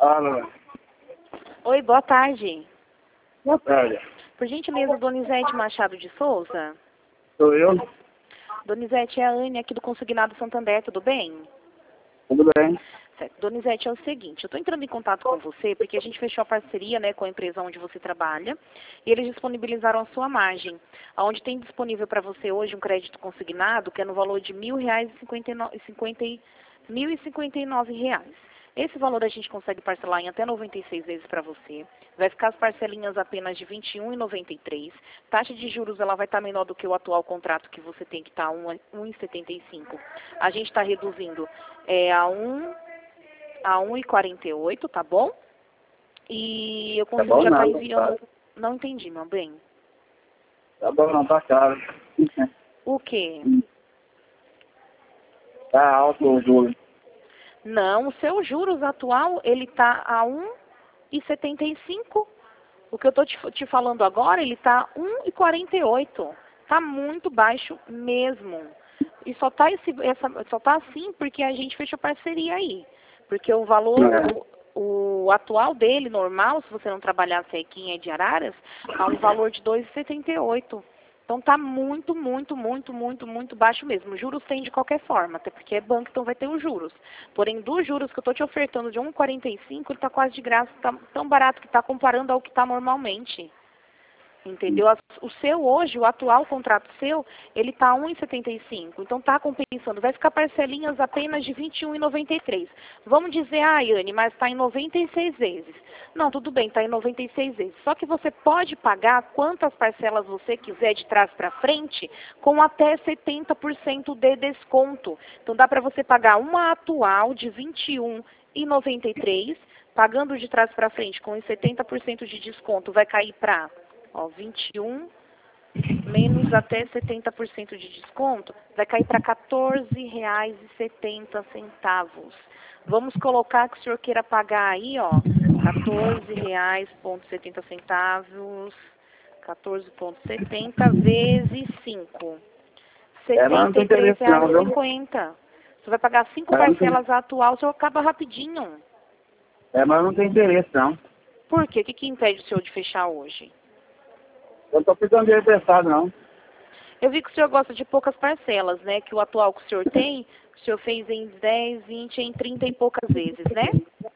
Fala. Oi, boa tarde. Boa tarde. Por gentileza, Donizete Machado de Souza. Sou eu? Donizete, é a Anne aqui do Consignado Santander, tudo bem? Tudo bem? Certo. Donizete, é o seguinte, eu estou entrando em contato com você porque a gente fechou a parceria, né, com a empresa onde você trabalha e eles disponibilizaram a sua margem, onde tem disponível para você hoje um crédito consignado que é no valor de R$ 1.059. Esse valor a gente consegue parcelar em até 96 vezes para você. Vai ficar as parcelinhas apenas de R$ 21,93. Taxa de juros ela vai estar menor do que o atual contrato que você tem, que está a 1,75. A gente está reduzindo a 1,48, tá bom? E eu Tá consigo bom já estar não, enviando... tá. Não entendi, meu bem. Tá bom não, tá caro. O quê? Tá alto o juro. Não, o seu juros atual, ele está a 1,75. O que eu estou te falando agora, ele está a 1,48. Está muito baixo mesmo. E só está assim porque a gente fechou parceria aí. Porque o valor, o atual dele, normal, se você não trabalhasse aqui em de Araras, tá um valor de 2,78. Então tá muito, muito, muito, muito, muito baixo mesmo. Juros tem de qualquer forma, até porque é banco, então vai ter os juros. Porém, dos juros que eu estou te ofertando de 1,45, ele está quase de graça, tá tão barato que está comparando ao que está normalmente. Entendeu? O seu hoje, o atual contrato seu, ele está a 1,75. Então está compensando. Vai ficar parcelinhas apenas de R$ 21,93. Vamos dizer, Anne, mas está em 96 vezes. Não, tudo bem, está em 96 vezes. Só que você pode pagar quantas parcelas você quiser de trás para frente com até 70% de desconto. Então dá para você pagar uma atual de R$ 21,93, pagando de trás para frente com os 70% de desconto, vai cair para... 21 menos até 70% de desconto, vai cair para R$ 14,70. Vamos colocar que o senhor queira pagar aí, ó, R$ 14,70, 14,70 vezes 5. R$ Mas não tem interesse não, viu? 73,50. Você vai pagar 5 Mas não tem... parcelas atual, o senhor acaba rapidinho. mas não tem interesse não. Por quê? O que impede o senhor de fechar hoje? Eu não tô precisando de dinheiro emprestado não. Eu vi que o senhor gosta de poucas parcelas, né? Que o atual que o senhor tem, o senhor fez em 10, 20, em 30 e poucas vezes, né?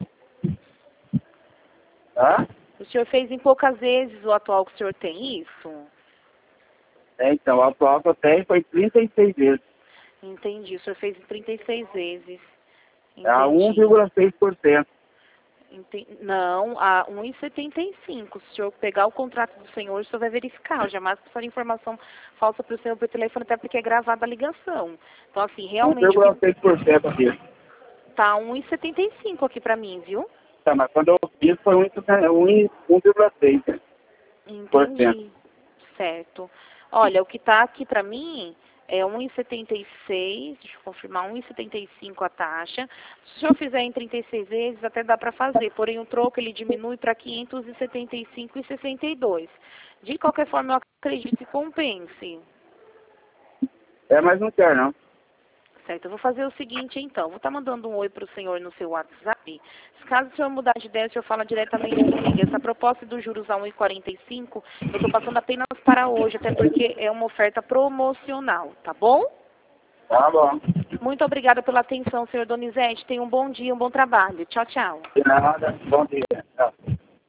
Tá? O senhor fez em poucas vezes o atual que o senhor tem, isso? Então, o atual que eu tenho foi 36 vezes. Entendi, o senhor fez em 36 vezes. É a Entendi. 1,6%. Não, a 1,75. Se o senhor pegar o contrato do senhor, o senhor vai verificar. Eu jamais passaria informação falsa para o senhor por telefone, até porque é gravada a ligação. Então, assim, realmente... 1,6% aqui. Tá 1,75 aqui para mim, viu? Tá, mas quando eu fiz foi 1,6%. Entendi. Certo. Olha, o que está aqui para mim é 1,76, deixa eu confirmar, 1,75 a taxa. Se o senhor fizer em 36 vezes, até dá para fazer, porém o troco ele diminui para 575,62. De qualquer forma, eu acredito que compense. Mas não quer não. Certo, eu vou fazer o seguinte então, vou estar mandando um oi para o senhor no seu WhatsApp. Se caso o senhor mudar de ideia, o senhor fala diretamente comigo. Essa proposta dos juros a 1,45, eu estou passando apenas para hoje, até porque é uma oferta promocional, tá bom? Tá bom. Muito obrigada pela atenção, senhor Donizete. Tenha um bom dia, um bom trabalho. Tchau, tchau. De nada. Bom dia. Tchau.